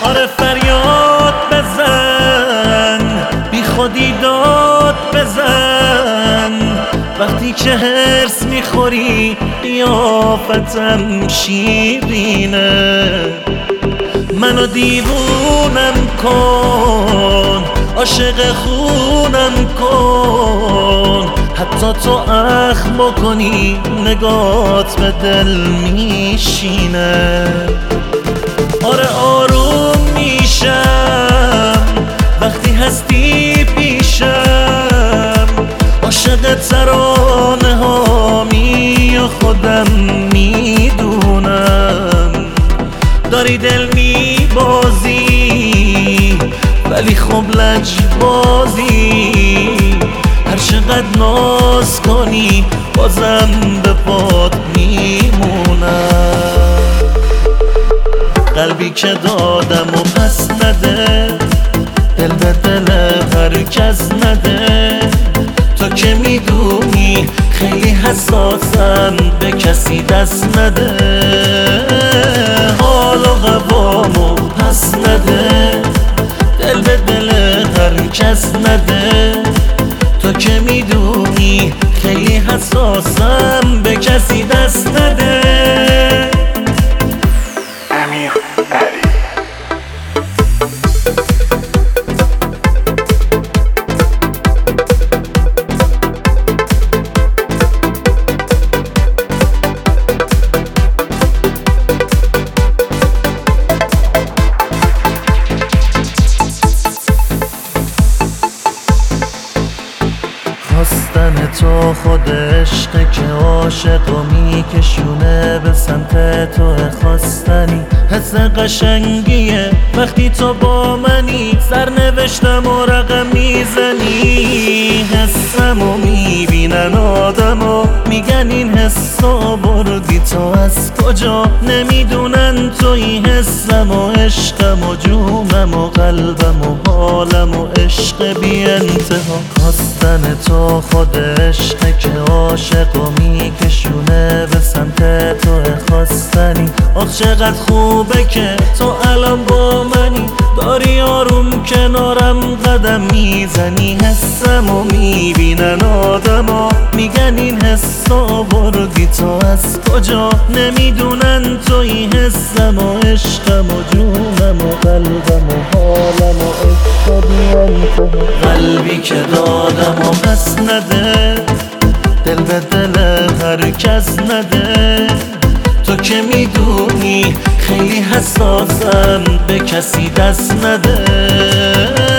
آره فریاد بزن، بی خودی داد بزن، وقتی که هرس میخوری قیافتم شیرینه. منو دیوونم کن، عاشق خونم کن، حتی تو اخم بکنی نگات به دل میشینه. آره آروم میشم وقتی هستی پیشم، عاشق ترانه هامی و خودم میدونم. داری دل میبازی ولی خب لجبازی، هر چقدر ناز کنی بازم به پات میمونم. قلبی که دادم و پس نده، دل به دل هر کس نده. تو که میدونی خیلی حساسم، به کسی دست نده. حال و قوامو پس نده، دل به دل هر کس نده. تو که میدونی خیلی حساسم، به کسی دست نده. امیر علی. خواستن تو خود عشقه که عاشقو میکشونه به سمت تو. خواستنی حس قشنگیه وقتی تو با منی، سرنوشتم و رقم میزنی. حسمو میبینن آدمو میگن این حسو بردی تو از کجا، نمیدونن تو این حسم و عشقم و جونم و قلبم و حالم و عشق بی انتها. خواستن تو خود عشقه که عاشقو میکشونه به سمت تو. خواستنی آخ چقدر خوبه که تو الان با منی، داری آروم کنارم قدم میزنی. حسمو میبینن آدما میگن این حسو بردی تو از کجا، نمیدونن تو این حسم و عشقم و جونم و قلبم و حالم و عشق بی انتها. قلبی که دادم و پس نده، دل به دل هر کس نده. تو که میدونی خیلی حساسم، به کسی دست نده.